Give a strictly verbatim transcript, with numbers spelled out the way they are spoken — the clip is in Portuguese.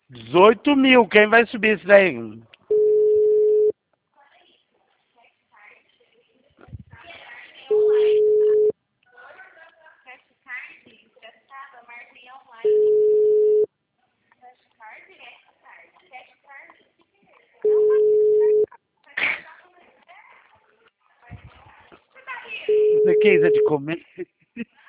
dezoito mil, quem vai subir isso daí? Você quer isso de comer?